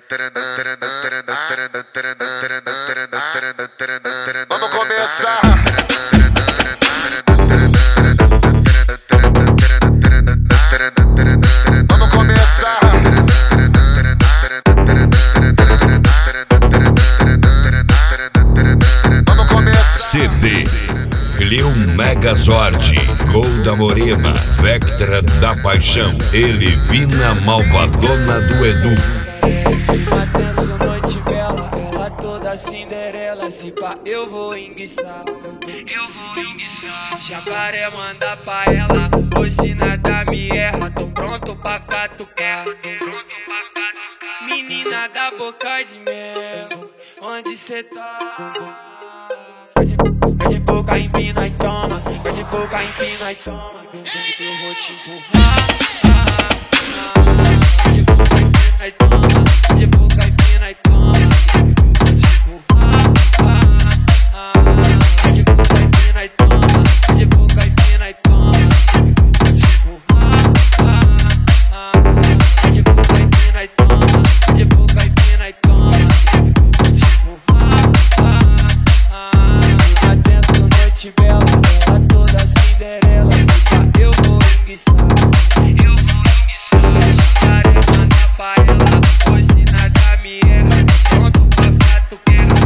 Vamos começar. Vamos começar. Vamos começar. CD Cleo Megazord, Golda Morena, Vectra da Paixão, Elivina Malvadona do Edu. Atenção, noite bela, ela toda Cinderela. Se pá, eu vou enguiçar. Jacaré manda pra ela, hoje nada me erra. Tô pronto pra catucar. Menina da boca de mel, onde cê tá? Quer de boca empina e toma, quer de boca empina e toma. Eu vou te empurrar. Quer de boca empina e toma, quer de boca empina e toma. Eu vou te empurrar. Quer de boca empina e toma, quer de boca empina e toma. Eu vou te empurrar. Quer de boca empina e toma, quer de boca empina e toma. Eu vou te empurrar. Atenção, noite bela, ela toda Cinderela. Se pá, eu vou enguiçar. Jacaré manda pra ela, hoje nada me erra. Pronto pra catucar.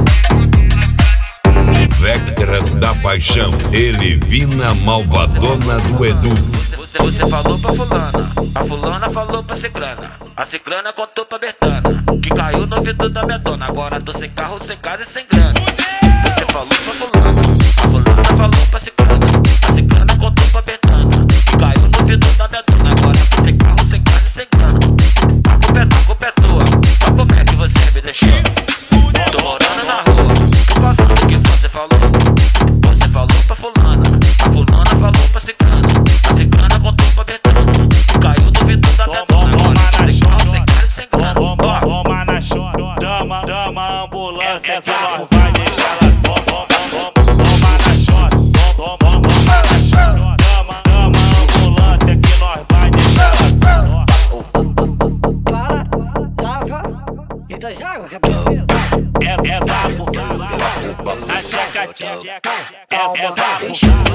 Vectra da Paixão, Elivina Malvadona do Edu. Você falou pra fulana, a fulana falou pra cicrana, a cicrana contou pra Bertana, que caiu no ouvido da minha dona. Agora tô sem carro, sem casa e sem grana. Você falou pra fulana, a fulana falou pra cicrana, a cicrana contou pra Bertana, que caiu no ouvido da minha dona. Agora tô sem carro, sem casa e sem grana. A culpa é tua, mas como é que você me deixou? Tô morando na rua, tô passando o que você falou. Você falou pra fulana, a fulana falou pra cicrana, a cicrana contou pra Bertana, que caiu no ouvido da minha dona. Agora tô sem carro, sem casa e sem grana. Toma na chora, dama ambulância, que nós vai deixar ela. Toma na chora, dama ambulância, que nós vai deixar ela. Para, trava, e da água, cabelo. É vapo, a tcheca, é vapo.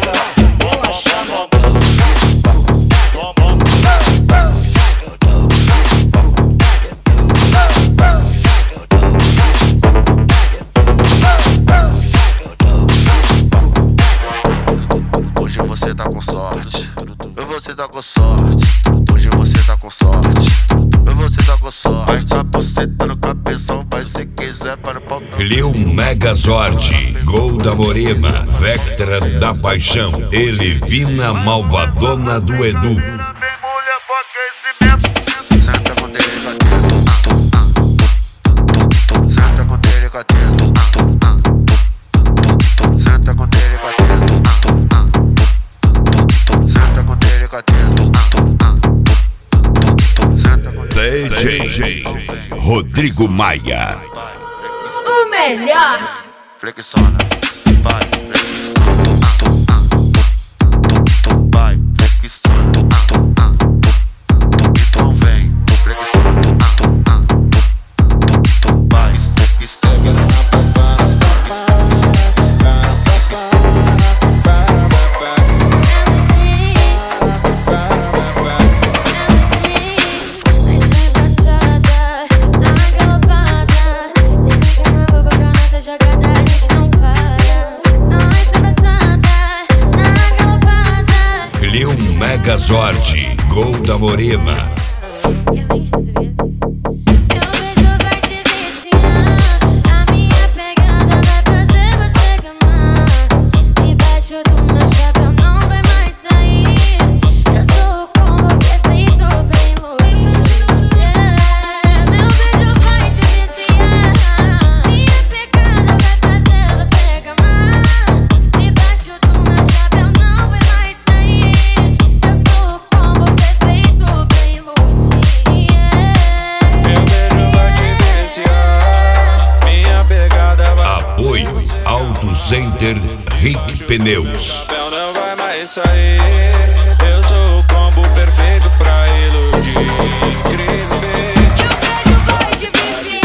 Hoje você tá com sorte. Você tá com sorte. Hoje você tá com sorte. Você tá com sorte. Vai tá buceta no cabeção, vai se quiser para o pau. Cleo Megazord, Golda Morena, Vectra da Paixão, Elivina Malvadona do Edu. Senta com delicadeza. Senta com delicadeza. Senta com delicadeza. Senta com delicadeza. Senta com DJ Rodrigo Maia. O melhor. Flexiona, vai, flexiona, vai, flexiona, então vem, flexiona, vai, flexiona. Cleo Megazord, Golda Morena. Center Rick Pneus. Não vai mais sair. Eu sou o combo perfeito pra iludir. Cris, Meu beijo vai te viciar.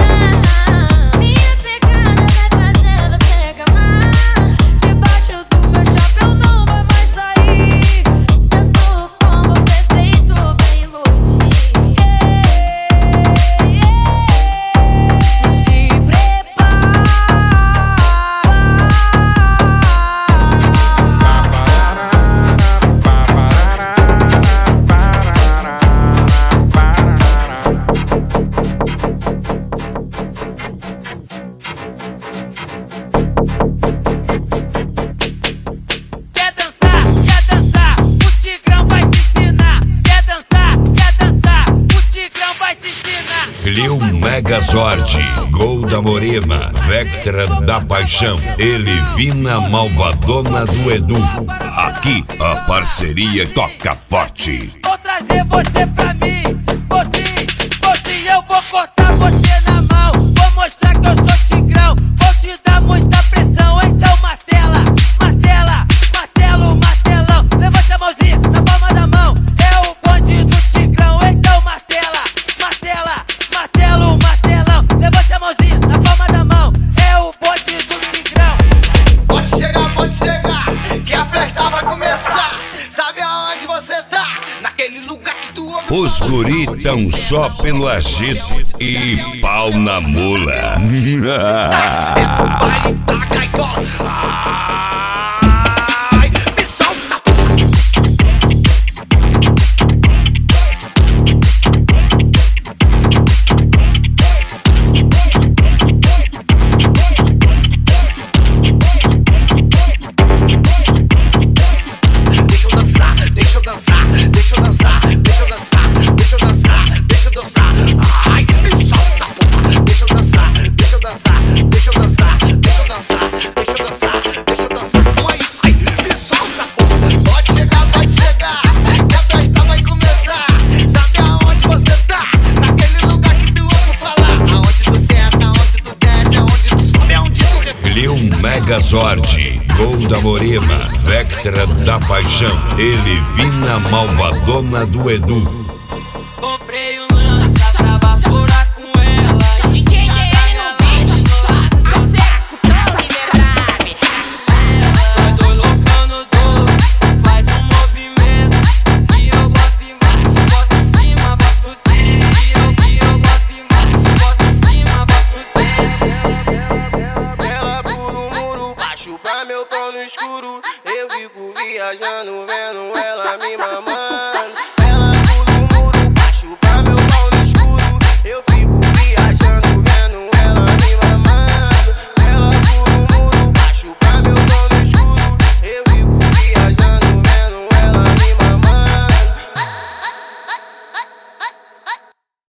Megazord, Gol da Morena, Vectra da Paixão, Elevina Malvadona do Edu. Aqui a parceria toca forte. Vou trazer você pra mim, você, eu vou cortar você na mão. Vou mostrar que eu sou tigrão, vou te dar muita pressão. Então martela, martela, martelo, martelão. Levanta a mãozinha na palma da mão, é o bonde do tigrão. Então martela, martela, martelo, martelão. Levanta a mãozinha na palma da mão, é o bonde do tigrão. Pode chegar, que a festa vai começar. Sabe aonde você tá? Naquele lugar que tu ouve. Os guri tão só pelo agito e pau na mula. É o baile da gaiola. Ai, me solta. Deixa eu dançar, deixa eu dançar, deixa eu dançar, deixa eu dançar, deixa eu dançar, deixa eu dançar. Ai, me solta, porra. Deixa eu dançar, deixa eu dançar, deixa eu dançar, deixa eu dançar, deixa eu dançar, deixa eu dançar. Como é isso? Ai, me solta, porra. Pode chegar, que a festa vai começar. Sabe aonde você tá? Naquele lugar que tu ouve falar. Aonde tu senta, aonde tu desce, aonde tu sobe, aonde tu Lil Megazord, Gol da Morena, Vectra da Paixão, Elevina Malvadona do Edu. Comprei um lança pra baforar com ela. DJ DN no beat, a seco, tão liberado. Nós dois loucão no dobro, faz um movimento. E eu boto embaixo, boto em cima, boto dentro. E eu boto embaixo, boto em cima, boto dentro. Ela por um muro baixo pra meu pau no escuro. Eu fico viajando, vendo ela me mamar.